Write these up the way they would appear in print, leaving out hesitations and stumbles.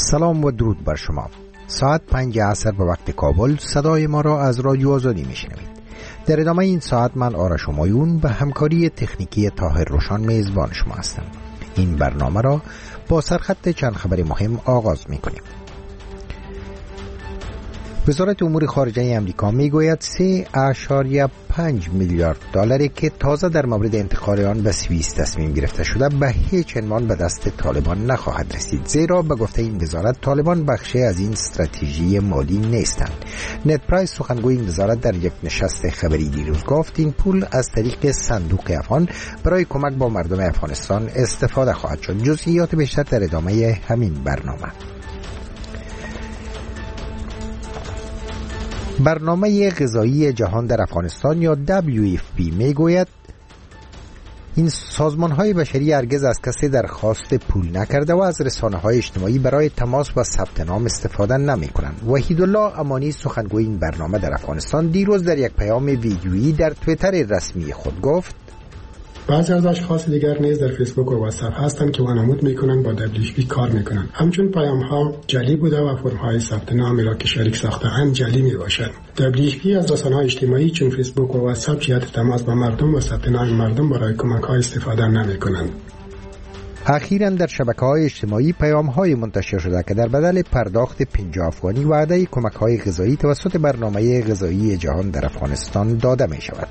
سلام و درود بر شما. ساعت 5 عصر به وقت کابل صدای ما را از رادیو آزادی میشنوید. در ادامه این ساعت من آرش همایون به همکاری تکنیکی طاهر روشان میزبان شما هستم. این برنامه را با سرخط چند خبر مهم آغاز میکنیم. وزارت امور خارجه امریکا میگوید 3.5 میلیارد دلاری که تازه در مورد انتقال آن به سوئیس تصمیم گرفته شده به هیچ عنوان به دست طالبان نخواهد رسید، زیرا به گفته این وزارت طالبان بخشی از این استراتژی مالی نیستند. نت پرایس سخنگوی این وزارت در یک نشست خبری دیروز گفت این پول از طریق صندوق افغان برای کمک با مردم افغانستان استفاده خواهد شد. جزئیات بیشتر در ادامه همین برنامه. برنامه غذایی جهان در افغانستان یا WFP میگوید این سازمان‌های بشری هرگز از کسی درخواست پول نکرده و از رسانه‌های اجتماعی برای تماس و ثبت نام استفاده نمی‌کنند. وحیدالله امانی سخنگوی این برنامه در افغانستان دیروز در یک پیام ویدیویی در توییتر رسمی خود گفت بعضی از اشخاص دیگر نیز در فیسبوک و واتساپ هستند که وانمود میکنند با WFP کار میکنند. همچون پیام ها جعلی بوده و فرم های ثبت نامی را که شریک ساخته‌اند جعلی میباشد. WFP از رسانه‌های اجتماعی چون فیسبوک و واتساپ جهت تماس با مردم و ثبت نام مردم برای کمک ها استفاده نمیکنند. اخیراً در شبکه‌های اجتماعی پیام‌های منتشر شده که در بدل پرداخت 50 افغانی وعده کمک‌های غذایی توسط برنامه غذایی جهان در افغانستان داده می‌شود.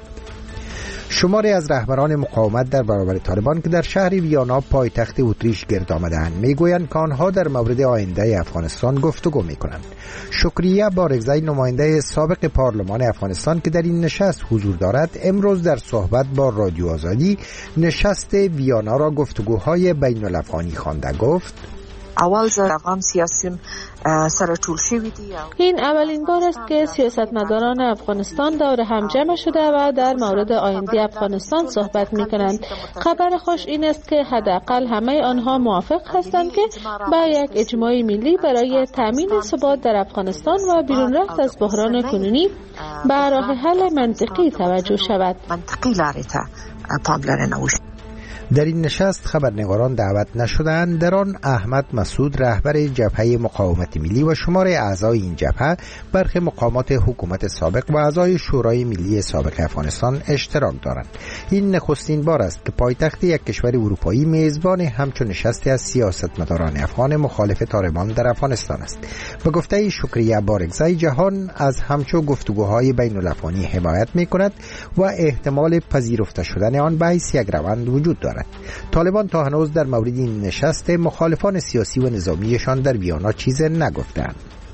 شماری از رهبران مقاومت در برابر طالبان که در شهر ویانا پایتخت اتریش گرد آمده‌اند میگویند که آنها در مورد آینده افغانستان گفتگو میکنند. شکریه بارگزای نماینده سابق پارلمان افغانستان که در این نشست حضور دارد امروز در صحبت با رادیو آزادی نشست ویانا را گفتگوهای بین الافغانی خوانده گفت اول افغان سیاسیون سر طول شوی دی. این اولین بار است که سیاستمداران افغانستان دور هم جمع شده و در مورد آینده افغانستان صحبت می کنند. خبر خوش این است که حداقل همه آنها موافق هستند که با یک اجماع ملی برای تامین ثبات در افغانستان و بیرون رفت از بحران کنونی به راه حل منطقی توجه شود. منطقی لارتا پاملرنه در این نشست خبرنگاران دعوت نشدند. در آن احمد مسعود رهبر جبهه مقاومت ملی و شمار اعضای این جبهه، برخی مقامات حکومت سابق و اعضای شورای ملی سابق افغانستان اشتراک دارند. این نخستین بار است که پایتخت یک کشور اروپایی میزبان همچون نشستی از سیاستمداران افغان مخالف طالبان در افغانستان است. به گفته شکریه بارگزای جهان از همچون گفتگوهای بین الافغانی حمایت می‌کند و احتمال پذیرفته شدن آن به حیث یک روند وجود دارد. طالبان تا هنوز در مورد این نشست مخالفان سیاسی و نظامیشان در ویانا چیز نگفتند.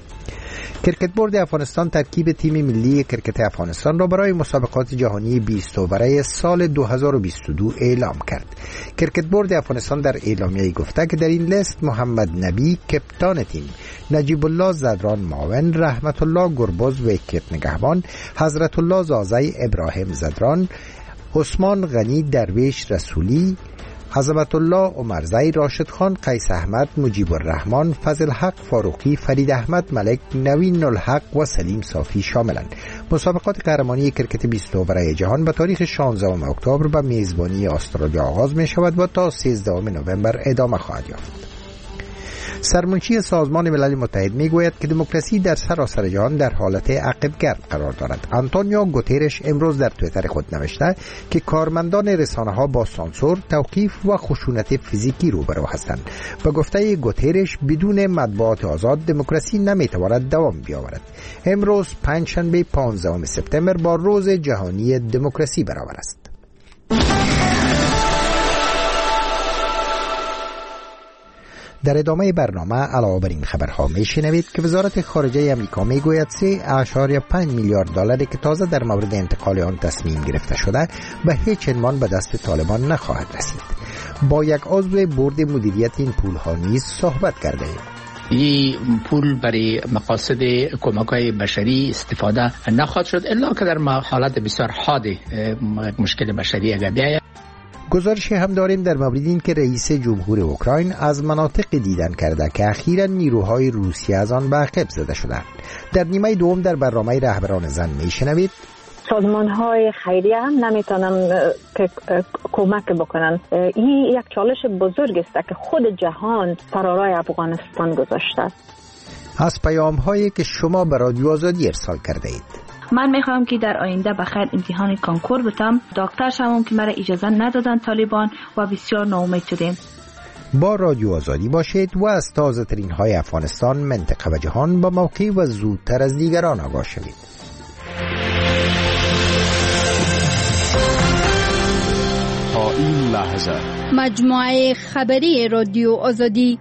کرکت بورد افغانستان ترکیب تیم ملی کرکت افغانستان را برای مسابقات جهانی 20 برای سال 2022 اعلام کرد. کرکت بورد افغانستان در اعلامیه گفته که در این لیست محمد نبی کپتان تیم، نجیب الله زدران معاون، رحمت الله گربز ویکت نگهبان، حضرت الله زازی ابراهیم زدران، عثمان غنی درویش رسولی، عظمت الله عمرزی، راشد خان قیس احمد، مجیب الرحمن، فضل حق فاروقی، فرید احمد ملک، نوین الحق و سلیم صافی شاملند. مسابقات قهرمانی کرکت 20 برای جهان به تاریخ 16 اکتبر به میزبانی استرالیا آغاز می شود و تا 13 نوامبر ادامه خواهد یافت. سرمنشی سازمان ملل متحد میگوید که دموکراسی در سراسر جهان در حالت عقب‌گرد قرار دارد. آنتونیو گوترش امروز در توییتر خود نوشته که کارمندان رسانه‌ها با سانسور، توقیف و خشونت فیزیکی روبرو هستند. به گفته گوترش بدون مطبوعات آزاد دموکراسی نمیتواند دوام بیاورد. امروز پنجشنبه 15 سپتامبر با روز جهانی دموکراسی برابر است. در ادامه برنامه علاوه بر این خبرها میشنوید که وزارت خارجه امریکا میگوید 3.5 میلیارد دلاری که تازه در مورد انتقال آن تصمیم گرفته شده به هیچ عنوان به دست طالبان نخواهد رسید. با یک عضو بورد مدیریت این پولها نیز صحبت کرده ایم. این پول برای مقاصد کمک‌های بشری استفاده نخواهد شد الا که در حالت بسیار حاد مشکل بشری اگر بیاید. گزارشی هم داریم در مورد این که رئیس جمهور اوکراین از مناطق دیدن کرده که اخیراً نیروهای روسیه از آن به عقب زده شدند. در نیمه دوم در برنامه رهبران زن میشنوید سازمان‌های خیریه هم نمیتونن که کمک بکنن. این یک چالش بزرگ است که خود جهان فرارای افغانستان گذاشته است. از پیام‌هایی که شما به رادیو آزادی ارسال کرده اید. من میخوام که در آینده بخیر امتحان کنکور بتم، دکتر شوم که مرا اجازه ندادن طالبان و بسیار ناامید شدیم. با رادیو آزادی باشید و از تازه ترین های افغانستان، منطقه و جهان با موقع و زودتر از دیگران آگاه شوید. تا این لحظه مجموعه خبری رادیو آزادی.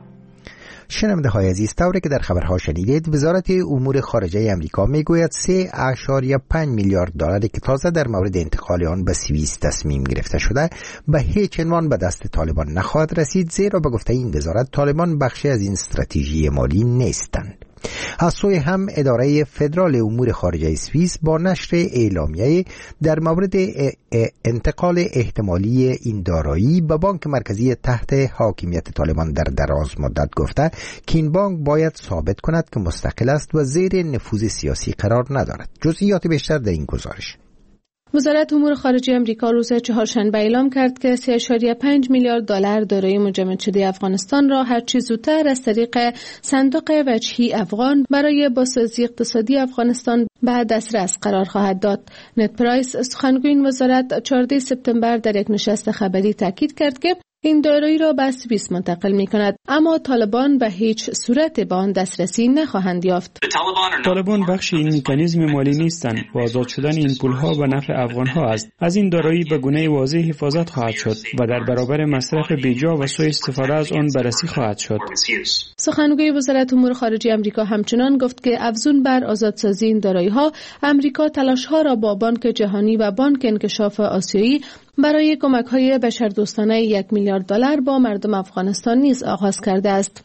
شنونده های عزیز، طوری که در خبرها شنیدید، وزارت امور خارجه امریکا میگوید 3.5 میلیارد دلاری که تازه در مورد انتقال آن به سوئیس تصمیم گرفته شده به هیچ عنوان به دست طالبان نخواهد رسید، زیرا به گفته این وزارت طالبان بخشی از این استراتژی مالی نیستند. از سوی هم اداره فدرال امور خارجه سوئیس با نشر اعلامیه در مورد انتقال احتمالی این دارایی به بانک مرکزی تحت حاکمیت طالبان در دراز مدت گفته که این بانک باید ثابت کند که مستقل است و زیر نفوذ سیاسی قرار ندارد. جزئیات بیشتر در این گزارش. وزارت امور خارجه آمریکا روز چهارشنبه اعلام کرد که 3.5 میلیارد دلار دارایی مجمد شده افغانستان را هر چه زودتر از طریق صندوق وجهی افغان برای بازسازی اقتصادی افغانستان به دسترس قرار خواهد داد. نت پرایس، سخنگوی این وزارت، 14 سپتامبر در یک نشست خبری تاکید کرد که این دارایی را به سوئیس منتقل می کند، اما طالبان به هیچ صورت به آن دسترسی نخواهند یافت. طالبان بخش این مکانیزم مالی نیستند و آزاد شدن این پولها به نفع افغانها است. از این دارایی به گونه واضح حفاظت خواهد شد و در برابر مصرف بیجا و سوء استفاده از آن بررسی خواهد شد. سخنگوی وزارت امور خارجه آمریکا همچنان گفت که افزون بر آزادسازی این دارایی‌ها، آمریکا تلاش‌ها را با بانک جهانی و بانک انکشاف آسیایی برای کمک‌های بشردوستانه 1 میلیارد دلار با مردم افغانستان نیز آغاز کرده است.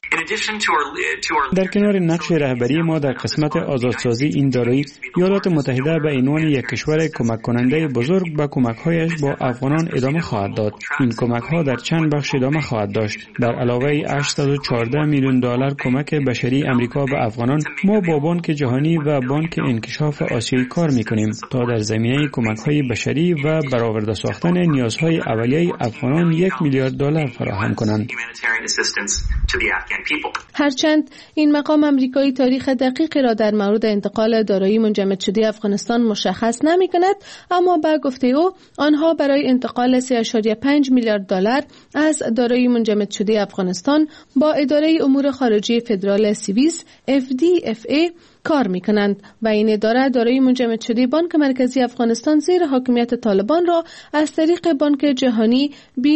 در کنار نقش رهبری ما در قسمت آزادسازی این دارایی، ایالات متحده به عنوان یک کشور کمک کننده بزرگ به کمک‌هایش با افغانان ادامه خواهد داد. این کمک‌ها در چند بخش ادامه خواهد داشت. در علاوه 814 میلیون دلار کمک بشری آمریکا به افغانان، ما با بانک جهانی و بانک انکشاف آسیایی کار می‌کنیم تا در زمینه کمک‌های بشری و برآورده ساختن نیازهای اولیه افغانان 1 میلیارد دلار فراهم کنند. هرچند این مقام آمریکایی تاریخ دقیقی را در مورد انتقال دارایی منجمد شده افغانستان مشخص نمی کند، اما با گفته او آنها برای انتقال 3.5 میلیارد دلار از دارایی منجمد شده افغانستان با اداره امور خارجه فدرال سوئیس FDFA کار می‌کنند و این اداره دارایی منجمد شده بانک مرکزی افغانستان زیر حاکمیت طالبان را از طریق بانک جهانی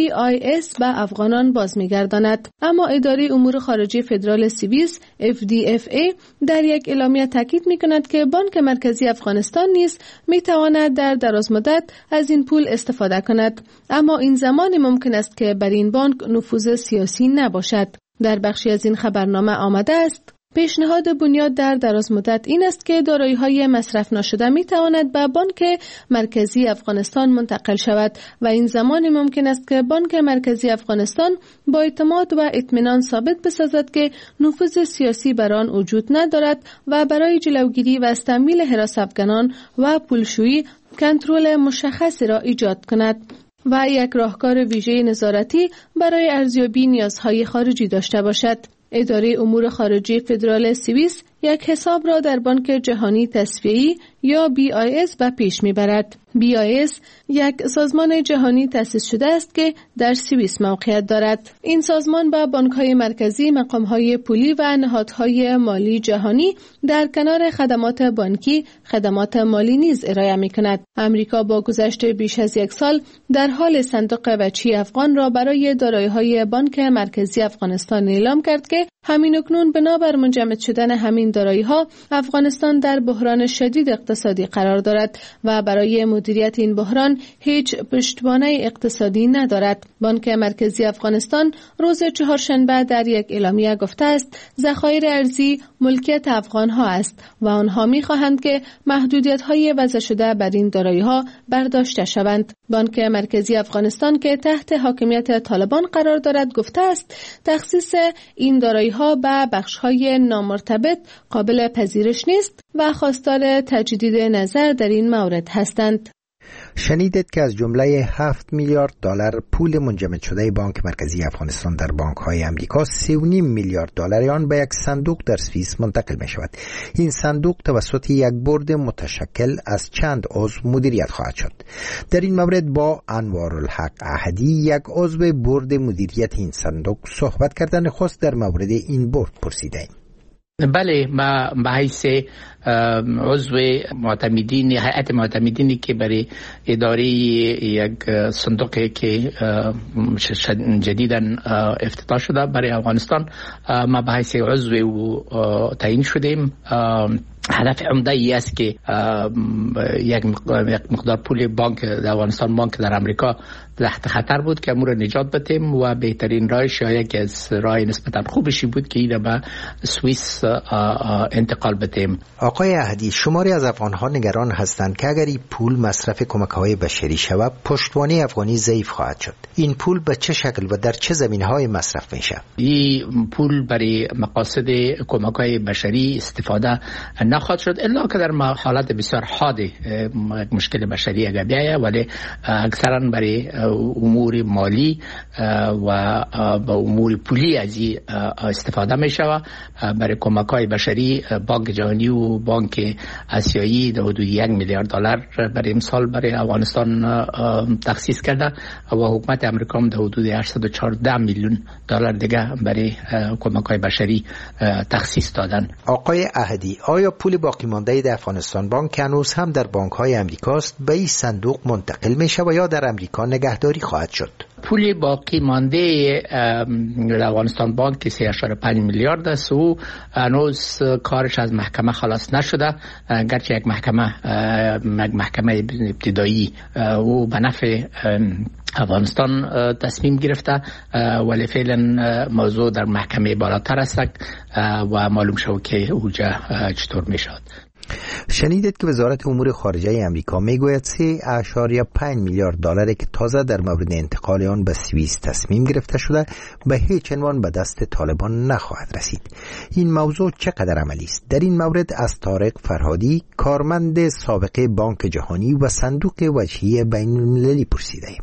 BIS به افغانان باز می‌گرداند. اما اداره امور خارجه فدرال سوئیس FDFA در یک اعلامیه تاکید می‌کند که بانک مرکزی افغانستان نیز می‌تواند در درازمدت از این پول استفاده کند، اما این زمان ممکن است که بر این بانک نفوذ سیاسی نباشد. در بخشی از این خبرنامه آمده است: پیشنهاد بنیاد در درازمدت این است که دارایی‌های مصرف نشده می‌تواند به بانک مرکزی افغانستان منتقل شود و این زمان ممکن است که بانک مرکزی افغانستان با اعتماد و اطمینان ثابت بسازد که نفوذ سیاسی بر آن وجود ندارد و برای جلوگیری و از تمویل حراس افغانان و پولشویی کنترل مشخصی را ایجاد کند و یک راهکار ویژه نظارتی برای ارزیابی نیازهای خارجی داشته باشد. اداره امور خارجه فدرال سوئیس یک حساب را در بانک جهانی تصفیه‌ای یا BIS به پیش می‌برد. BIS یک سازمان جهانی تأسیس شده است که در سوئیس موقعیت دارد. این سازمان با بانک‌های مرکزی، مقام‌های پولی و نهادهای مالی جهانی در کنار خدمات بانکی، خدمات مالی نیز ارائه می‌کند. آمریکا با گذشت بیش از 1 سال در حال صندوق وجهی افغان را برای دارایی‌های بانک مرکزی افغانستان اعلام کرد که همین‌اکنون بنابر منجمد شدن همین دارایی‌ها افغانستان در بحران شدید اقتصادی قرار دارد و برای مدیریت این بحران هیچ پشتوانه اقتصادی ندارد. بانک مرکزی افغانستان روز چهارشنبه در یک اعلامیه گفته است ذخایر ارزی ملکیت افغان‌ها است و آنها می‌خواهند که محدودیت‌های وضع شده بر این دارایی‌ها برداشته شوند. بانک مرکزی افغانستان که تحت حاکمیت طالبان قرار دارد گفته است تخصیص این دارایی‌ها به بخش‌های نامرتبط قابل پذیرش نیست و خواستار تجدید نظر در این مورد هستند. شنیدید که از جمله 7 میلیارد دلار پول منجمد شده بانک مرکزی افغانستان در بانک‌های آمریکا 3.5 میلیارد دلار آن به یک صندوق در سوئیس منتقل می شود. این صندوق توسط یک بورد متشکل از چند عضو مدیریت خواهد شد. در این مورد با انوارالحق احدی، یک عضو بورد مدیریت این صندوق، صحبت کردن خست در مورد این بورد پرسیدیم. بله، ما به حیث عضو معتمدین، هیئت معتمدینی که برای اداره یک صندوقی که جدیداً افتتاح شده برای افغانستان، ما به حیث عضو تعیین شدیم. هدف عمده ای است که یک مقدار پول بانک در افغانستان، بانک در امریکا تحت خطر بود که امور نجات بدیم و بهترین راهش یا یکی از راه نسبتا خوبشی بود که این به سوئیس انتقال بدیم. آقای احدی، شماری از افغان‌ها نگران هستند که اگر این پول مصرف کمک‌های بشری شود، پشتوانه افغانی ضعیف خواهد شد. این پول به چه شکل و در چه زمینه‌های مصرف میشه؟ این پول برای مقاصد کمک‌های بشری استفاده نخواهد شد الا که در حالت بسیار حاد مشکل بشری اگر بیاید، ولی اکثرا برای امور مالی و با امور پولی از این استفاده می شود. برای کمک‌های بشری بانک جهانی و بانک آسیایی در حدود 1 میلیارد دلار برای امسال برای افغانستان تخصیص کرده و حکومت امریکا هم در حدود 814 میلیون دلار دیگه برای کمک‌های بشری تخصیص دادن. آقای احدی، آیا پول باقی مانده در افغانستان بانک که هنوز هم در بانک‌های امریکاست به این صندوق منتقل میشه و یا در امریکا نگهداری خواهد شد؟ پول باقی مانده در افغانستان بانک که 3.5 میلیارد است و هنوز کارش از محکمه خلاص نشده، گرچه یک محکمه ابتدایی و به نفع افغانستان تصمیم گرفته، ولی فعلا موضوع در محکمه بالاتر است و معلوم شد که اوجا چطور میشد. شنیدید که وزارت امور خارجه امریکا میگوید 3.5 میلیارد دلار که تازه در مورد انتقال آن به سوئیس تصمیم گرفته شده به هیچ عنوان به دست طالبان نخواهد رسید. این موضوع چقدر عملی است؟ در این مورد از طارق فرهادی، کارمند سابق بانک جهانی و صندوق وجهی بین‌المللی پرسیدیم.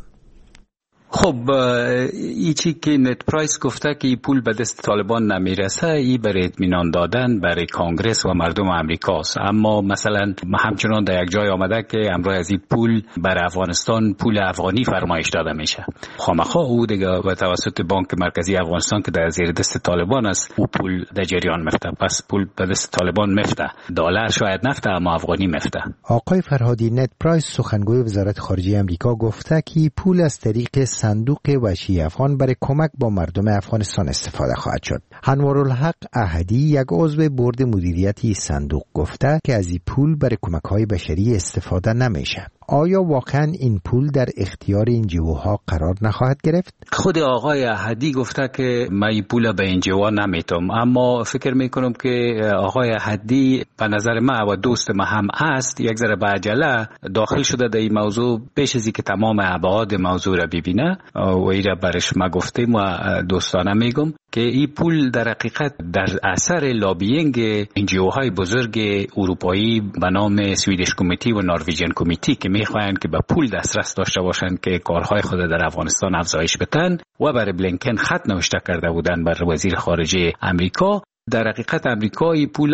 خب ایچی که نت پرایس گفته که این پول به دست طالبان نمیرسه، ای برای اطمینان دادن برای کانگرس و مردم امریکاست. اما مثلا همچنان در یک جای آمده که امروز از این پول برای افغانستان پول افغانی فرمایش داده میشه. خامخا او دیگه به توسط بانک مرکزی افغانستان که در زیر دست طالبان است، او پول در جریان مفته. پس پول به دست طالبان مفته. دلار شاید نفته اما افغانی مفته. آقای فرهادی، نت پرایس سخنگوی وزارت خارجه امریکا گفته که پول از طریق صندوق وحشی افغان برای کمک با مردم افغانستان استفاده خواهد شد. انوارالحق احدی، یک عضو بورد مدیریتی صندوق، گفته که از این پول برای کمک‌های بشری استفاده نمیشه. آیا واقعا این پول در اختیار انجیوها قرار نخواهد گرفت؟ خود آقای احدی گفته که من این پول به انجیوها نمیتم، اما فکر میکنم که آقای احدی به نظر من و دوست ما هم است یک ذره به عجله داخل شده در این موضوع پیش از اینکه تمام ابعاد موضوع را ببینه و ایره برش ما گفتیم و دوستانه میگم که این پول در حقیقت در اثر لابینگ انجیوهای بزرگ اروپایی به نام سویدش کمیتی و نروژین کمیتی که میخواهند که به پول دسترس داشته باشند که کارهای خود در افغانستان افزایش بدن و برای بلینکن خط نوشته کرده بودند بر وزیر خارجه امریکا. در حقیقت امریکا این پول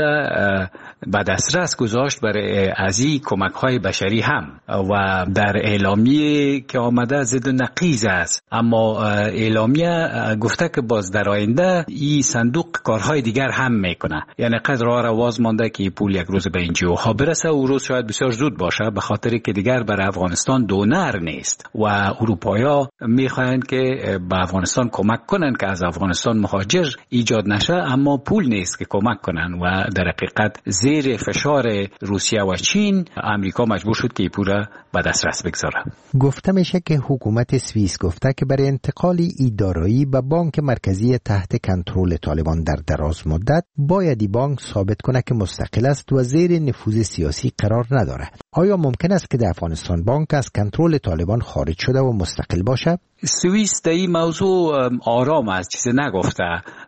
به دسترس گذاشت برای ازی کمک‌های بشری هم و در اعلامیه که آمده ضد و نقیض است، اما اعلامیه گفته که باز در آینده این صندوق کارهای دیگر هم میکنه. یعنی قدر رواز مانده که این پول یک روز به انجیوها برسه و روز شاید بسیار زود باشه، به خاطر که دیگر برای افغانستان دونر نیست و اروپایا میخواهند که به افغانستان کمک کنن که از افغانستان مهاجر ایجاد نشه، اما پول نیست که کمک کنن و در حقیقت زیر فشار روسیه و چین امریکا مجبور شد که پول به دسترس بگذاره. گفته میشه که حکومت سوئیس گفته که برای انتقال این دارایی به بانک مرکزی تحت کنترل طالبان در دراز مدت باید این بانک ثابت کنه که مستقل است و زیر نفوذ سیاسی قرار نداره. آیا ممکن است که در افغانستان بانک از کنترل طالبان خارج شده و مستقل باشه؟ سوئیس در این موضوع آرام است، چیزی نگفته.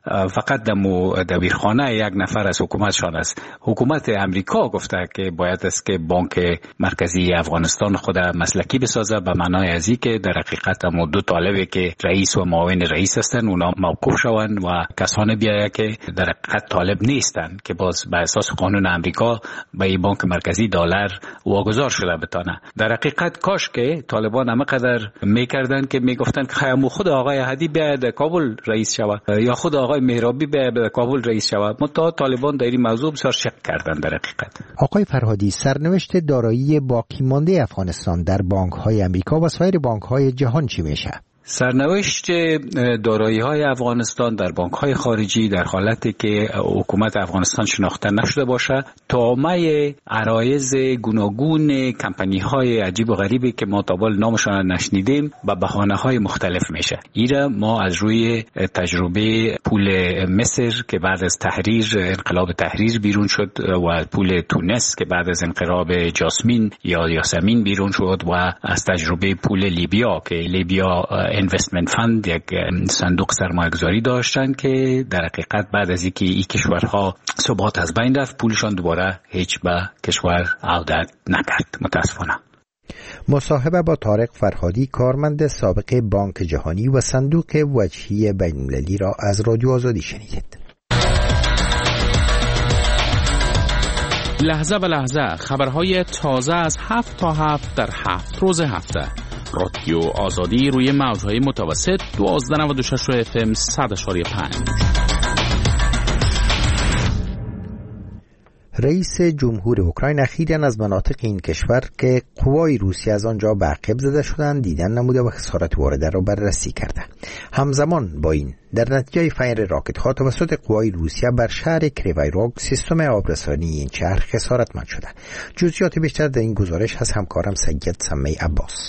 فقط دمو دبیرخانه یک نفر از حکومتشان است. حکومت امریکا گفته که باید است که بانک مرکزی افغانستان خود مسلکی بسازه، به معنای از این که در حقیقت همو دو طالبی که رئیس و معاون رئیس هستند اونا موقوف شوند و کسانی بیاید که در حقیقت طالب نیستند که باز به اساس قانون امریکا به این بانک مرکزی دلار واگذار شده بتانه. در حقیقت کاش که طالبان همقدر میکردن که میگفتن که خیلی خود آقای هدی بیاید کابل رئیس شود یا خود آقای مهرابی بیاید کابل رئیس شود. متا طالبان در این موضوع بسیار شک کردن. در حقیقت آقای فرهادی، سرنوشت دارایی باقی مانده افغانستان در بانک‌های امریکا و سایر بانک‌های جهان چی میشه؟ سرنوشت دارایی‌های افغانستان در بانک‌های خارجی در حالتی که حکومت افغانستان شناخته نشده باشه، طامع عرایض گوناگون کمپانی‌های عجیب و غریبی که ما تا حالا نامشان نشنیدیم به بهانه‌های مختلف میشه. ایرا ما از روی تجربه پول مصر که بعد از تحریر انقلاب تحریر بیرون شد و پول تونس که بعد از انقلاب جاسمین یا یاسمین بیرون شد و از تجربه پول لیبیا که لیبیا اینوستمنت فند یک صندوق سرمایه‌گذاری داشتن که در حقیقت بعد از اینکه این کشورها ثبات از بین رفت پولشان دوباره هیچ به کشور عودت نکرد متاسفانه. مصاحبه با طارق فرهادی، کارمند سابق بانک جهانی و صندوق وجهی بین‌المللی را از رادیو آزادی شنیدید. لحظه به لحظه خبرهای تازه از 7 تا 7 در 7 روز هفته. رادیو آزادی روی موج‌های متوسط 1296 FM 100.5. رئیس جمهور اوکراین اخیراً از مناطق این کشور که قوای روسیه از آنجا به عقب زده شدند دیدن نموده و خسارت وارده را بررسی کرده. همزمان با این در نتیجه فایر راکت‌ها توسط قوای روسیه بر شهر کریوایروگ سیستم آبرسانی این شهر خسارتمند شده. جزئیات بیشتر در این گزارش از همکارم سید سمی عباس.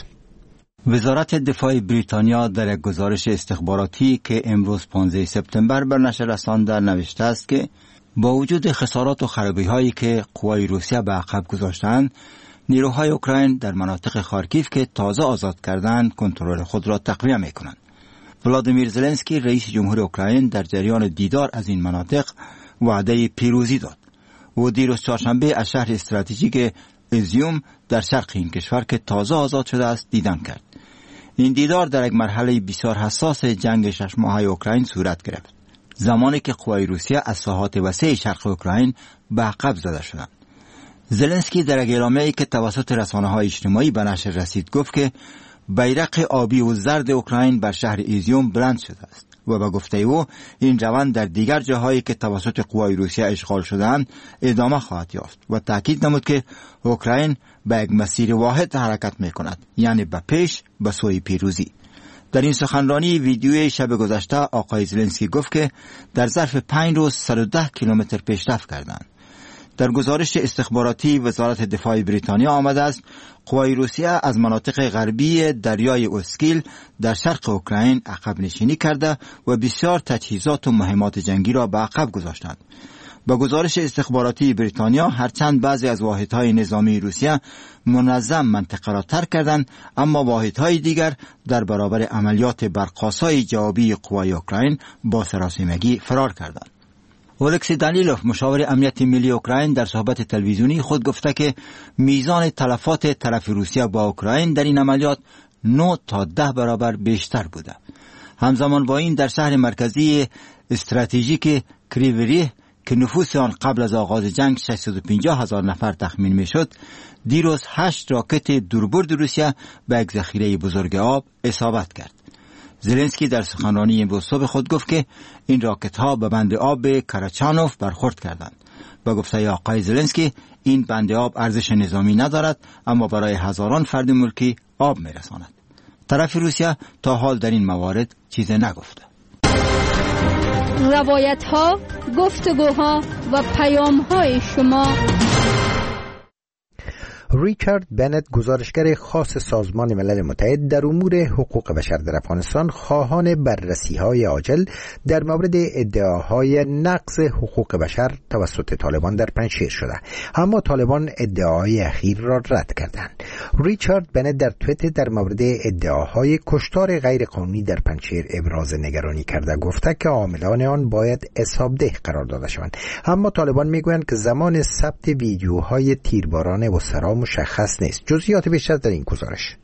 وزارت دفاع بریتانیا در یک گزارش استخباراتی که امروز 15 سپتامبر بر نشر رسانده نوشته است که با وجود خسارات و خرابی‌هایی که قوای روسیه به عقب گذاشتند، نیروهای اوکراین در مناطق خارکیف که تازه آزاد کردند کنترل خود را تقویت می‌کنند. ولادیمیر زلنسکی رئیس جمهور اوکراین در جریان دیدار از این مناطق وعده پیروزی داد. او دیروز چهارشنبه از شهر استراتژیک ایزیوم در شرق این کشور که تازه آزاد شده است دیدن کرد. این دیدار در یک مرحله بسیار حساس جنگ 6 ماهه اوکراین صورت گرفت، زمانی که قوای روسیه از ساحات وسیع شرق اوکراین به عقب زده شدند. زلنسکی در یک اعلامیه‌ای که توسط رسانه‌های اجتماعی به نشر رسید گفت که بیرق آبی و زرد اوکراین بر شهر ایزیوم بلند شده است و به گفته او این روند در دیگر جاهایی که توسط قوای روسیه اشغال شده‌اند ادامه خواهد یافت و تاکید نمود که اوکراین به یک مسیر واحد حرکت می‌کند، یعنی به پیش به سوی پیروزی. در این سخنرانی ویدیوی شب گذشته آقای زلنسکی گفت که در ظرف 5 روز 110 کیلومتر پیشرفت کردند. در گزارش استخباراتی وزارت دفاع بریتانیا آمده است قوای روسیه از مناطق غربی دریای اوسکیل در شرق اوکراین عقب نشینی کرده و بسیار تجهیزات و مهمات جنگی را به عقب گذاشتند. با گزارش استخباراتی بریتانیا هرچند بعضی از واحدهای نظامی روسیه منظم منطقه را ترک کردند، اما واحدهای دیگر در برابر عملیات برق‌آسای جوابی قوای اوکراین با سراسیمگی فرار کردند. اولکسی دانیلوف مشاور امنیت ملی اوکراین در صحبت تلویزیونی خود گفته که میزان تلفات طرف روسیه با اوکراین در این عملیات 9 تا 10 برابر بیشتر بوده. همزمان با این در شهر مرکزی استراتژیک کریوریه که نفوس آن قبل از آغاز جنگ 650,000 نفر تخمین میشد، دیروز 8 راکت دوربرد روسیه به یک ذخیره بزرگ آب اصابت کرد. زلنسکی در سخنرانی امروز صبح خود گفت که این راکت ها به بند آب کراچانوف برخورد کردند. با گفته آقای زلنسکی این بند آب ارزش نظامی ندارد، اما برای هزاران فرد ملکی آب میرساند. طرف روسیه تا حال در این موارد چیزی نگفته. روایت ها، گفتگوها و پیام های شما. ریچارد بنت، گزارشگر خاص سازمان ملل متحد در امور حقوق بشر در افغانستان، خواهان بررسی‌های عاجل در مورد ادعاهای نقض حقوق بشر توسط طالبان در پنجشیر شده، اما طالبان ادعاهای اخیر را رد کردند. ریچارد بنت در توییتر در مورد ادعاهای کشتار غیرقانونی در پنجشیر ابراز نگرانی کرده، گفته که عاملان آن باید حسابده قرار داده شوند، اما طالبان میگویند که زمان ثبت ویدیوهای تیرباران اسرا مشخص نیست. جزئیات بیشتر در این گزارش.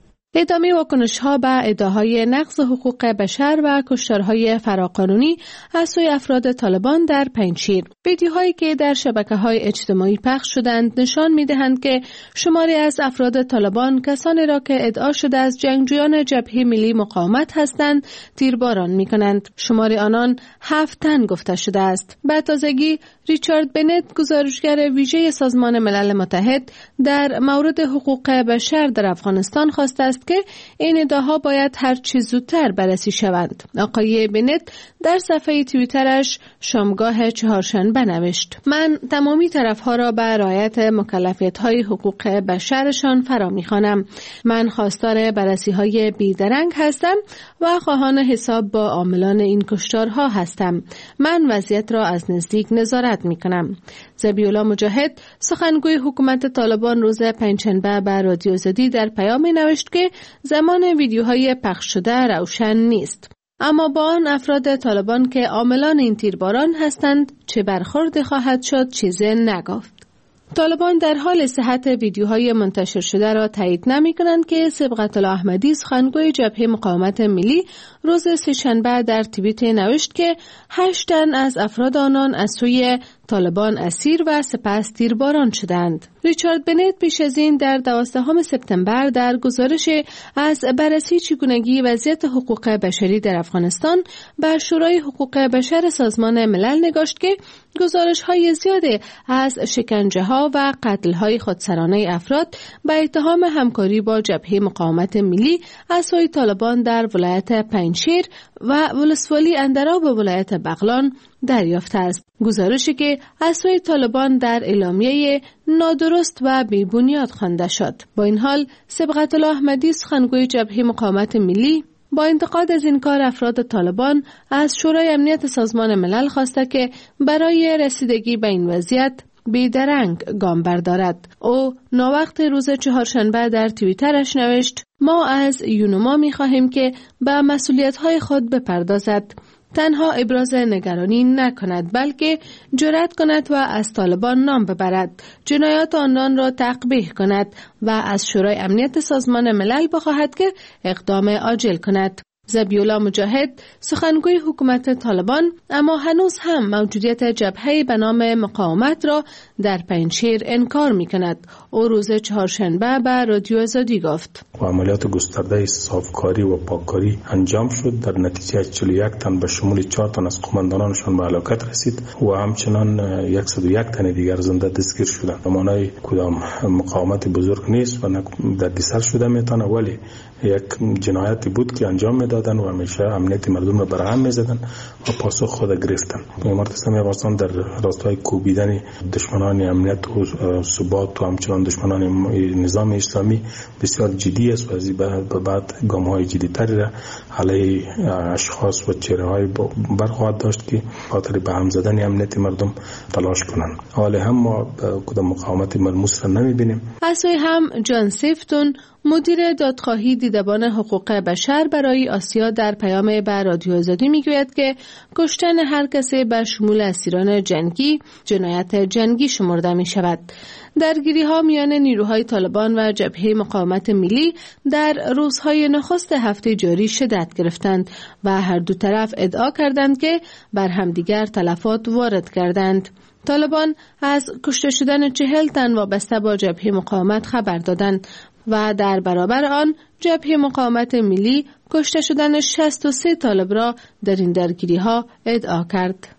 ادامه واکنش‌ها به ادعاهای نقض حقوق بشر و کشتارهای فراقانونی از سوی افراد طالبان در پنجشیر. ویدیوهایی که در شبکه‌های اجتماعی پخش شدند نشان می‌دهند که شماری از افراد طالبان کسانی را که ادعا شده از جنگجویان جبهه ملی مقاومت هستند تیرباران می‌کنند. شمار آنان 7 تن گفته شده است. به تازگی ریچارد بنت، گزارشگر ویژه سازمان ملل متحد در مورد حقوق بشر در افغانستان، خواسته است که این ادعاها باید هر چه زودتر بررسی شوند. آقای بنت در صفحه توییترش شامگاه چهارشنبه نوشت: من تمامی طرفها را به رعایت مکلفیت‌های حقوق بشرشان فرا می‌خوانم. من خواستار بررسی‌های بیدرنگ هستم و خواهان حساب با عاملان این کشتارها هستم. من وضعیت را از نزدیک نظارت می‌کنم. ذبیح‌الله مجاهد، سخنگوی حکومت طالبان، روز پنجشنبه به رادیو آزادی در پیامی نوشت که زمان ویدیوهای پخش شده روشن نیست، اما با آن افراد طالبان که عاملان این تیرباران هستند چه برخورد خواهد شد چیزی نگفت. طالبان در حال صحت ویدیوهای منتشر شده را تایید نمی کنند که صبغت الله احمدی، سخنگوی جبهه مقاومت ملی، روز سه‌شنبه در توییت نوشت که 8 تن از افراد آنان از سوی طالبان اسیر و سپس تیرباران شدند. ریچارد بنت پیش از این در 12 سپتامبر در گزارش از بررسی چگونگی وضعیت حقوق بشری در افغانستان بر شورای حقوق بشر سازمان ملل نگاشت که گزارش‌های زیادی از شکنجه‌ها و قتل‌های خودسرانه افراد به اتهام همکاری با جبهه مقاومت ملی از سوی طالبان در ولایت پنجشیر و ولسوالی اندراب و ولایت بغلان دریافته است. گزارشی که از سوی طالبان در اعلامیه نادرست و بی‌بنیاد خوانده شد. با این حال صبغت الله احمدی، سخنگوی جبهه مقاومت ملی، با انتقاد از این کار افراد طالبان از شورای امنیت سازمان ملل خواسته که برای رسیدگی به این وضعیت بیدرنگ گام بردارد. او ناوقت روز چهارشنبه در توییترش نوشت: ما از یونما می خواهیم که به مسئولیت‌های خود بپردازد، تنها ابراز نگرانی نکند بلکه جرأت کند و از طالبان نام ببرد، جنایات آنان را تقبیح کند و از شورای امنیت سازمان ملل بخواهد که اقدام عاجل کند. ذبیح‌الله مجاهد، سخنگوی حکومت طالبان، اما هنوز هم موجودیت جبهه به نام مقاومت را در پنجشیر انکار می‌کند. او روز چهارشنبه به رادیو آزادی گفت: عملیات گسترده صافکاری و پاککاری انجام شد. در نتیجه 41 تن به شمول 4 تن از قماندانانشان به هلاکت رسید و همچنان 101 تن دیگر زنده دستگیر شدند. مانای کدام مقاومت بزرگ نیست و دردسر شده میتونه، ولی یک جنایتی بود که انجام میدادن و همیشه امنیت مردم را برهم میزدن و پاسخ خود گرفتن. امارت اسلامی افغانستان در راستای کوبیدن دشمنان امنیت و ثبات و همچنان دشمنان نظام اسلامی بسیار جدی است و از بعد گام‌های جدی‌تری را علیه اشخاص و چهره‌های برخواهد داشت که خاطر به هم زدن امنیت مردم تلاش کنند. حالا هم ما کدام مقاومت ملموس را نمی‌بینیم. از سوی هم جان سیفتون، مدیر دادخواهی دیدبان حقوق بشر برای آسیا، در پیام به رادیو آزادی میگوید که کشتن هر کسی به شمول اسیران جنگی جنایت جنگی شمرده می شود. درگیری‌ها میان نیروهای طالبان و جبهه مقاومت ملی در روزهای نخست هفته جاری شدت گرفتند و هر دو طرف ادعا کردند که بر همدیگر تلفات وارد کردند. طالبان از کشته شدن 40 تن وابسته با جبهه مقاومت خبر دادند و در برابر آن جبهه مقاومت ملی کشته شدن 63 طالب را در این درگیری‌ها ادعا کرد.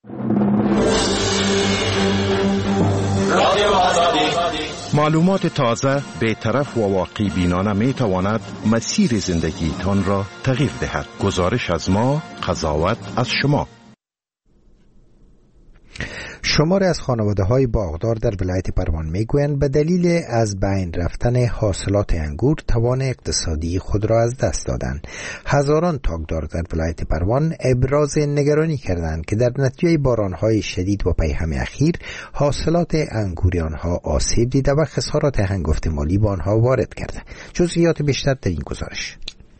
معلومات تازه، بی‌طرف و واقع بینانه می تواند مسیر زندگی تان را تغییر دهد. گزارش از ما، قضاوت از شما. شماری از خانواده‌های باغدار در ولایت پروان میگویند به دلیل از بین رفتن حاصلات انگور توان اقتصادی خود را از دست دادند. هزاران تاکدار در ولایت پروان ابراز نگرانی کردند که در نتیجه باران‌های شدید و پیهم اخیر حاصلات انگوری آنها آسیب دیده و خسارات هنگفت مالی به آنها وارد کرده. جزئیات بیشتر در این گزارش.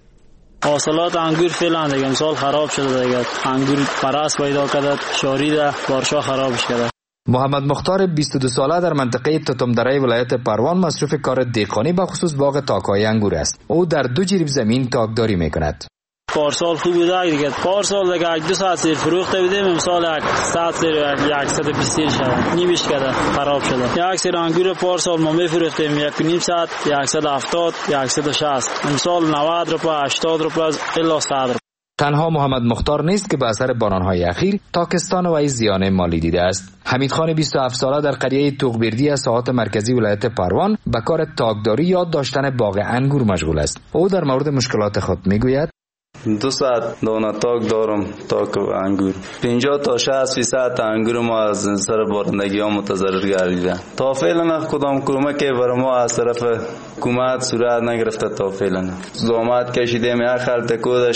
حاصلات انگور فعلا دیگه امسال خراب شده دیگه. انگور پرست پیدا کرده، شاریده، بارشا خرابش کرده. محمد مختار 22 ساله در منطقه تتمدره ولایت پروان مصروف کار دهقانی به خصوص باغ تاک‌های انگور است. او در 2 جریب زمین تاکداری میکند. پارسال خوب بوده دیگه. پارسال دیگه 2 ساعت سیر فروخته بودیم، امسال 1 ساعت سیر 120 سیر شده. نیمش کرده، خراب شده. یک سیر انگور پارسال ما میفروختیم 1.5 ساعت 170 160. امسال 90 روپیه 80 روپیه الا 100 روپیه. تنها محمد مختار نیست که به اثر باران‌های اخیر تاکستان و زیان مالی دیده است. حمید خان 27 ساله در قریه توغبردی از ساحات مرکزی ولایت پروان به کار تاکداری یاد داشتن باغ انگور مشغول است. او در مورد مشکلات خود میگوید: 2 ساعت دانه تاک دارم، تاک انگور 50 تا 60% انگور ما از سر بارندگی ها متضرر گردیده. تا فعلا کدام کمکی بر ما از طرف حکومت صورت نگرفته. تا فعلا زحمت کشیدیم، یک خلط کود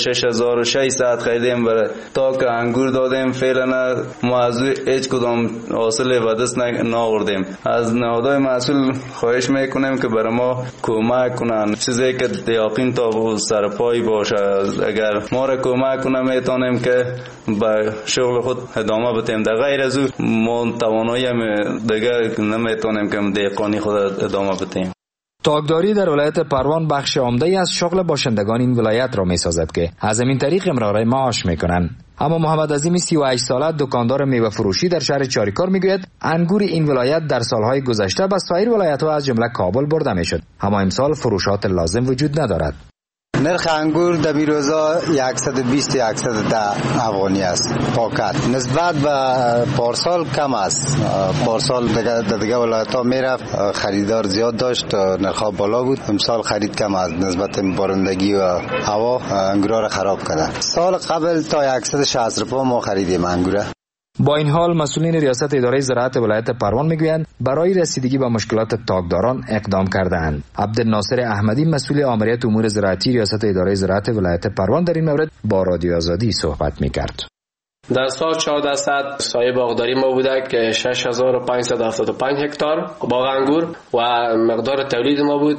6600 خریدیم برای تاک انگور دادیم. فعلا ما از هیچ کدام حاصل به دست نآوردیم. از نهادهای مسئول خواهش میکنیم که بر ما کمک کنن، چیزی که یقین تا سر پای باشه. اگر ما را کمک کنه میتونیم که به شغل خود ادامه بدیم. در غیر از او ما توانایی دیگه نمیتونیم که دهقانی خود ادامه بدیم. تاکداری در ولایت پروان بخش عمده از شغل باشندگان این ولایت را میسازد که از این طریق امرار معاش میکنند. اما محمد عظیم 38 ساله دکاندار میوه فروشی در شهر چاریکار میگوید انگور این ولایت در سالهای گذشته به سایر ولایت‌ها از جمله کابل برده میشد، اما امسال فروشات لازم وجود ندارد. نرخ انگور در بیروزا 120 110 افغانی است پاکت. نسبت به پارسال کم است. پارسال دیگه ولایت‌ها میرفت، خریدار زیاد داشت، نرخ بالا بود. امسال خرید کم است نسبت بارندگی و هوا انگورا را خراب کرده. سال قبل تا 160 روپیه ما خریدیم انگوره. با این حال مسئولین ریاست اداره زراعت ولایت پروان میگویند برای رسیدگی به مشکلات تاکداران اقدام کرده‌اند. عبدالناصر احمدی مسئول آمریت امور زراعتی ریاست اداره زراعت ولایت پروان در این مورد با رادیو آزادی صحبت میکرد. در سال 1400 سایه باغداری ما بوده که 6575 هکتار باغ انگور و مقدار تولید ما بود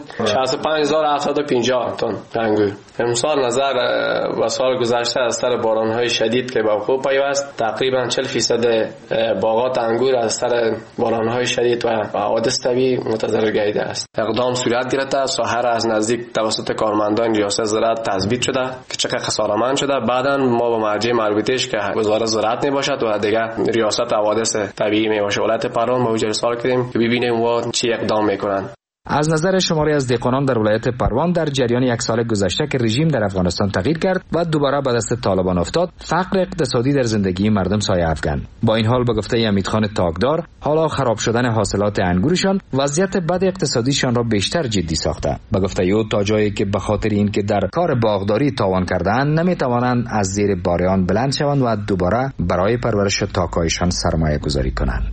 65750 تن انگور. امسال نظر و سال گذشته از سر باران‌های شدید که به وقوع پیوست تقریبا 40% باغات انگور از سر باران‌های شدید و حوادث طبیعی متضرر گردیده است. اقدام صورت گرفته، ساحه را از نزدیک توسط کارمندان ریاست زراعت تثبیت شده که چقدر خسارتمند شده. بعداً ما با مرجع مربوطه‌اش که وزارت زراعت میباشد و دیگه ریاست حوادث طبیعی میباشه ولایت پروان ما ارسال کردیم که ببینیم و چی اقدام میکنن. از نظر شماری از دهقانان در ولایت پروان در جریان 1 سال گذشته که رژیم در افغانستان تغییر کرد و دوباره به دست طالبان افتاد، فقر اقتصادی در زندگی مردم سایه افکند. با این حال به گفته حمید خان تاکدار، حالا خراب شدن حاصلات انگورشان وضعیت بد اقتصادیشان را بیشتر جدی ساخته. به گفته او تا جایی که به خاطر اینکه در کار باغداری تاوان کرده‌اند نمیتوانند از زیر بار بلند شوند و دوباره برای پرورش تاک‌هایشان سرمایه گذاری کنند.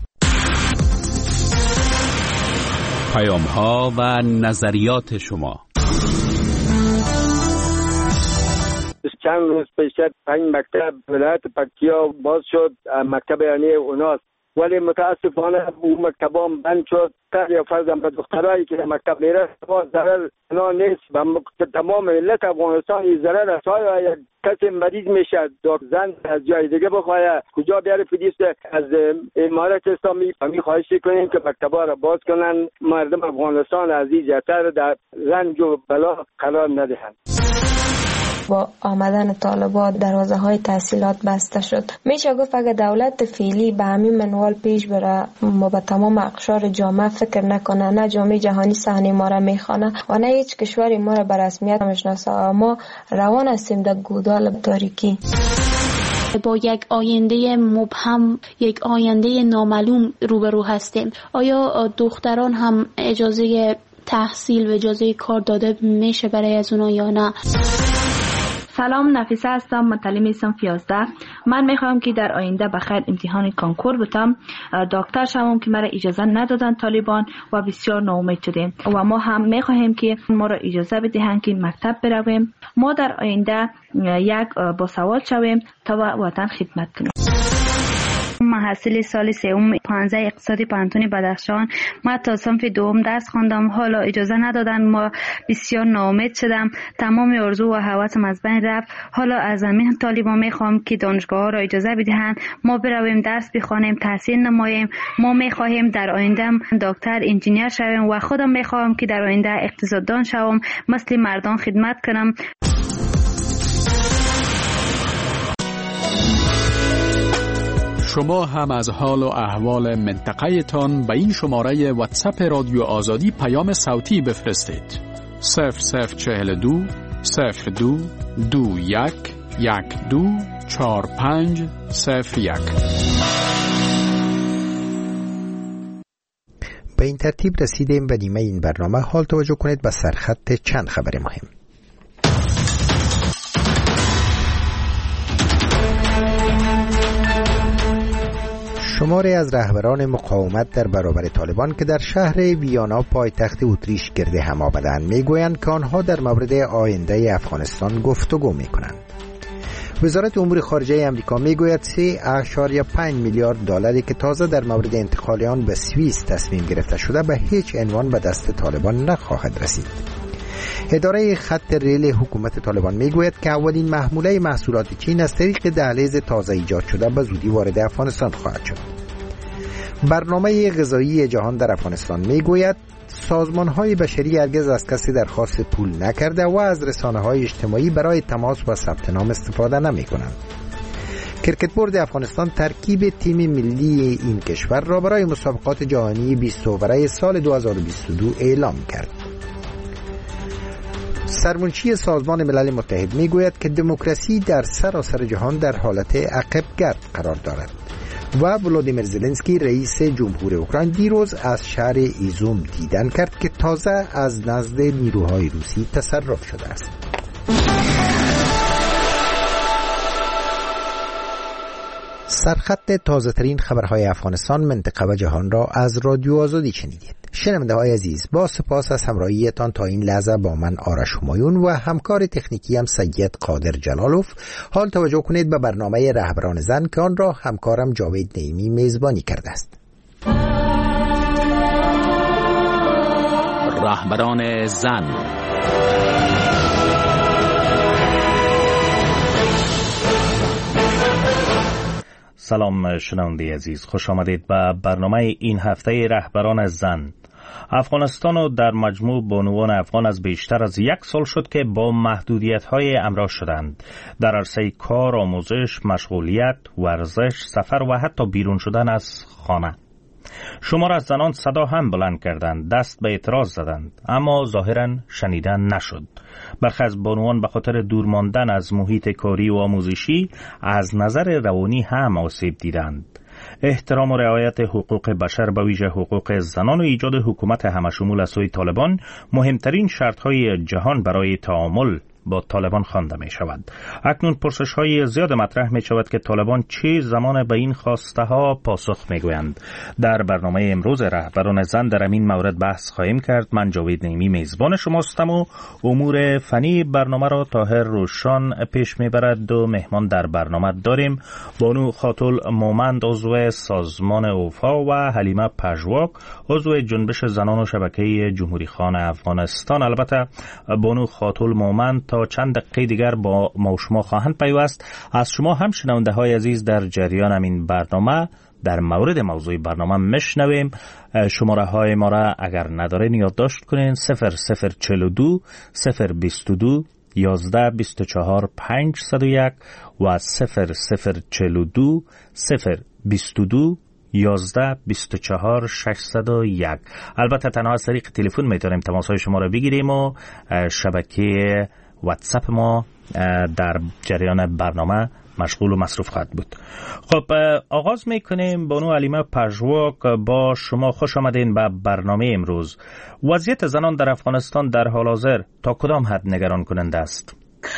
پیام‌ها و نظریات شما. چند روز پیش 5 مکتب ولایت پکتیا باز شد، مکتب یعنی اوناس، ولی متاسفانه اون مکتبا بند شد. یا فرضاً به دخترایی که مکتب میره ضرر نیست و تمام ملت افغانستان ضرر است. یک کسی مریض میشه زن از جای دیگه بخواه کجا بیاره فدیس از امارت اسلامی. می خواهش کنیم که مکتبا را باز کنن، مردم افغانستان عزیز جاتر در رنج و بلا قرار ندهند. با آمدن طالبان دروازه های تحصیلات بسته شد. میشه گفت اگر دولت فعلی به همین منوال پیش بره ما به تمام اقشار جامعه فکر نکنه، نه جامعه جهانی صحنه ما را میخوانه و نه هیچ کشوری ما را به رسمیت میشناسه، ما روان هستیم در گودال تاریکی. با یک آینده مبهم، یک آینده نامعلوم روبرو هستیم. آیا دختران هم اجازه تحصیل و اجازه کار داده میشه برای از اونا یا نه؟ سلام، نفیسه هستم، متعلم صنف 11. من میخوام که در آینده بخیر امتحان کنکور بتم. دکتر شوم که مرا اجازه ندادن طالبان و بسیار ناامید شدیم و ما هم میخواهیم که ما را اجازه بدهند که مکتب برویم. ما در آینده یک باسواد شویم تا وطن خدمت کنیم. محصل سال سوم 15 اقتصادی پانتون بدخشان. ما تا صنف دوم درس خواندم، حالا اجازه ندادن، ما بسیار ناامید شدم، تمام آرزو و هوسم از بین رفت. حالا از همین طالبان میخوام که دانشگاه ها را اجازه بدهند ما برویم درس بخوانیم، تحصیل نماییم. ما میخواهیم در آینده دکتر انجینیر شویم و خودم میخوام که در آینده اقتصاددان شوم، مثل مردان خدمت کنم. شما هم از حال و احوال منطقه تان به این شماره واتساپ رادیو آزادی پیام صوتی بفرستید. 0042 02 21 12 45 01. به این ترتیب رسیدیم به نیمه این برنامه. حال توجه کنید به سرخط چند خبر مهم. شماری از رهبران مقاومت در برابر طالبان که در شهر ویانا پایتخت اتریش گرد هم آمدند میگویند که آنها در مورد آینده افغانستان گفتگو میکنند. وزارت امور خارجه امریکا میگوید 3.5 میلیارد دلاری که تازه در مورد انتقال آن به سوئیس تصمیم گرفته شده به هیچ عنوان به دست طالبان نخواهد رسید. اداره خط ریل حکومت طالبان میگوید که اولین محموله محصولات چین از طریق دهلیز تازه ایجاد شده به زودی وارد افغانستان خواهد شد. برنامه غذایی جهان در افغانستان میگوید سازمان‌های بشری هرگز از کسی درخواست پول نکرده و از رسانه‌های اجتماعی برای تماس و ثبت نام استفاده نمی‌کنند. کرکت بورد افغانستان ترکیب تیم ملی این کشور را برای مسابقات جهانی 20 اووره سال 2022 اعلام کرد. سرمنشی سازمان ملل متحد میگوید که دموکراسی در سراسر جهان در حالت عقب‌گرد قرار دارد و ولادیمیر زلنسکی رئیس جمهور اوکراین دیروز از شهر ایزوم دیدن کرد که تازه از نزد نیروهای روسی تصرف شده است. سرخط تازه ترین خبرهای افغانستان، منطقه و جهان را از رادیو آزادی شنیدید. شنونده های عزیز، با سپاس از همراهیتان تا این لحظه با من آرش همایون و همکار تکنیکی هم سید قادر جلالوف. حال توجه کنید به برنامه رهبران زن که آن را همکارم جاوید نعیمی میزبانی کرده است. رهبران زن. سلام شنونده عزیز، خوش آمدید به برنامه این هفته رهبران زن. افغانستان و در مجموع بانوان افغان از بیشتر از 1 سال شد که با محدودیت‌های همراه شدند در عرصه کار، آموزش، مشغولیت، ورزش، سفر و حتی بیرون شدن از خانه. شمار از زنان صدا هم بلند کردند، دست به اعتراض زدند، اما ظاهراً شنیدن نشد. برخی از بانوان به خاطر دور ماندن از محیط کاری و آموزشی از نظر روانی هم آسیب دیدند. احترام و رعایت حقوق بشر به ویژه حقوق زنان و ایجاد حکومت همشمول از سوی طالبان مهمترین شرط‌های جهان برای تعامل با طالبان خوانده می شود. اکنون پرسش های زیاد مطرح می شود که طالبان چه زمان به این خواسته ها پاسخ می گویند. در برنامه امروز رهبران زن در این مورد بحث خواهیم کرد. من جاوید نعیمی میزبان شماستم و امور فنی برنامه را طاهر روشان پیش می برد و مهمان در برنامه داریم. بانو خاتون مومند عضو سازمان اوفا و حلیمه پژواک عضو جنبش زنان و شبکه جمهوری خان افغانستان. البته بانو خاتون مومند تا چند دقیقه دیگر با ما و شما خواهند پیوست. از شما هم شنونده های عزیز در جریان این برنامه در مورد موضوع برنامه میشنویم. شماره های ما را اگر ندارین یادداشت کنین: 0042 022 11 24 501 و 0042 022 11 24 601. البته تنها از طریق تلفن میتونیم تماس های شما را بگیریم و شبکه واتساپ ما در جریان برنامه مشغول و مصروف خواهد بود. خب آغاز میکنیم. بانو حلیمه پژواک، با شما خوش آمدین به برنامه امروز. وضعیت زنان در افغانستان در حال حاضر تا کدام حد نگران کننده است؟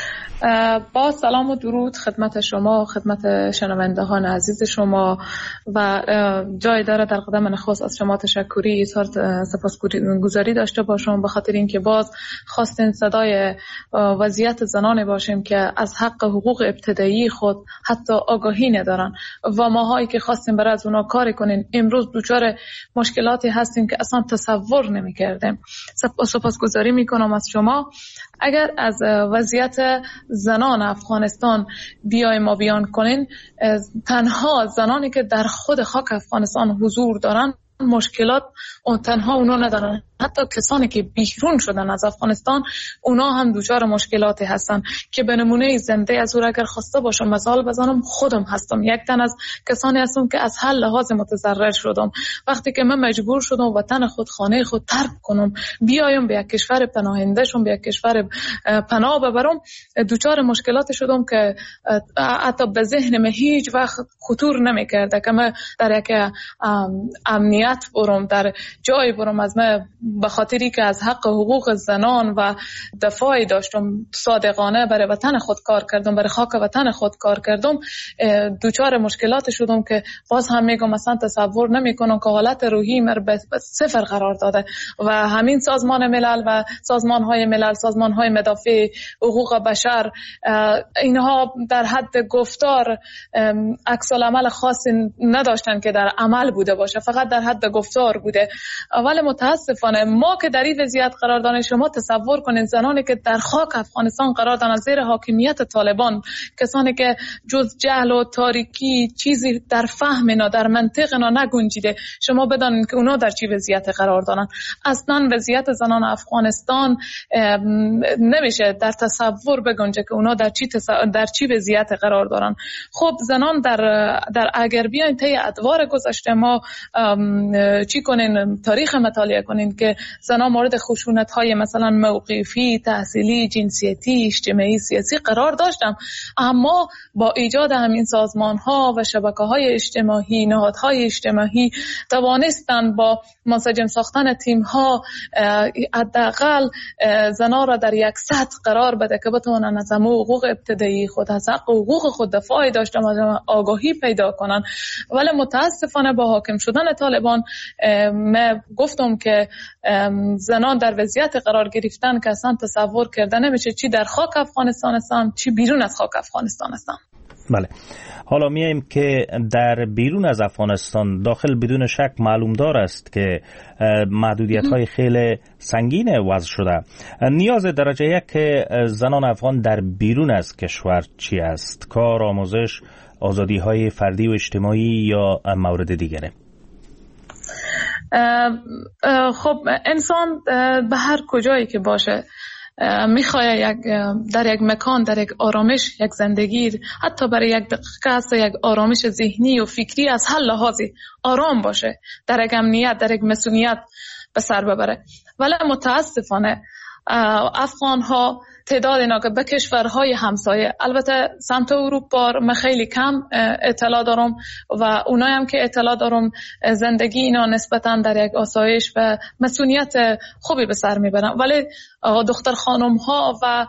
با سلام و درود خدمت شما، خدمت شنوندگان عزیز شما و جای داره در قدم نخست از شما تشکری اظهار سپاسگزاری داشته باشم به خاطر اینکه باز خواستین صدای وضعیت زنان باشیم که از حق حقوق ابتدایی خود حتی آگاهی ندارن و ماهایی که خواستیم برای از اونا کار کنین امروز دچار مشکلاتی هستیم که اصلا تصور نمی‌کردیم. سپاسگزاری میکنم از شما. اگر از وضعیت زنان افغانستان ما بیان کنین، تنها زنانی که در خود خاک افغانستان حضور دارن مشکلات اون تنها اونا ندارن، حتی کسانی که بیرون شدن از افغانستان اونا هم دچار مشکلاتی هستن که به نمونه زنده از او اگر خواسته باشم مثال بزنم خودم هستم، یک تن از کسانی هستم که از هر لحاظ متضرر شدم. وقتی که من مجبور شدم وطن خود خانه خود ترک کنم بیایم به یک کشور پناهنده شم، به یک کشور پناه ببرم، دچار مشکلات شدم که حتی به ذهنم هیچ وقت خطور نمی‌کرده که من در یک امنیت برم، در جای برم از من به خاطری که از حق حقوق زنان و دفاعی داشتم صادقانه برای وطن خود کار کردم، برای خاک وطن خود کار کردم، دوچار مشکلات شدم که باز هم میگم مثلا تصور نمیکنم که حالت روحی مر به صفر قرار داده و همین سازمان ملل و سازمان‌های ملل، سازمان‌های مدافع حقوق بشر اینها در حد گفتار عکس العمل خاصی نداشتن که در عمل بوده باشه، فقط در حد گفتار بوده. ولی متاسفانه ما که در این وضعیت قرار داریم، شما تصور کنین زنانی که در خاک افغانستان قرار دارن زیر حاکمیت طالبان، کسانی که جز جهل و تاریکی چیزی در فهم اینا در منطق اینا نگنجیده، شما بدانید که اونا در چی وضعیت قرار دارن. اصلا وضعیت زنان افغانستان نمیشه در تصور بگنجه که اونا در چی وضعیت قرار دارن. خب زنان در اگر بیاین طی ادوار گذشته ما چی کنین، تاریخ مطالعه کنین که زنان مورد خشونت‌های مثلا موقفی، تحصیلی، جنسیتی، اجتماعی، سیاسی قرار داشتن، اما با ایجاد همین سازمان‌ها و شبکه‌های اجتماعی، نهادهای اجتماعی توانستن با منسجم ساختن تیم‌ها حداقل زنان را در یک سطح قرار بده که بتونن از حقوق ابتدایی خود، از حق حقوق خود دفاعی داشته باشن، آگاهی پیدا کنن. ولی متاسفانه با حاکم شدن طالبان من گفتم که زنان در وضعیت قرار گرفتن که اصلا تصور کرده نمیشه، چی در خاک افغانستان هستن چی بیرون از خاک افغانستان هستن. بله، حالا میایم که در بیرون از افغانستان داخل بدون شک معلوم دار است که محدودیت‌های خیلی سنگین وضع شده. نیاز درجه یک زنان افغان در بیرون از کشور چی است؟ کار، آموزش، آزادی‌های فردی و اجتماعی یا مورد دیگره؟ خب انسان به هر کجایی که باشه میخواد در یک مکان، در یک آرامش، یک زندگی، حتی برای یک دقیقه یک آرامش ذهنی و فکری از هر لحاظی آرام باشه، در یک امنیت، در یک مسئولیت به سر ببره. ولی متاسفانه افغان ها تعداد اینا که به کشورهای همسایه، البته سمت اروپا من خیلی کم اطلاع دارم و اونایی هم که اطلاع دارم زندگی اینا نسبتاً در یک آسایش و مسئولیت خوبی به سر میبرن، ولی دختر خانم ها و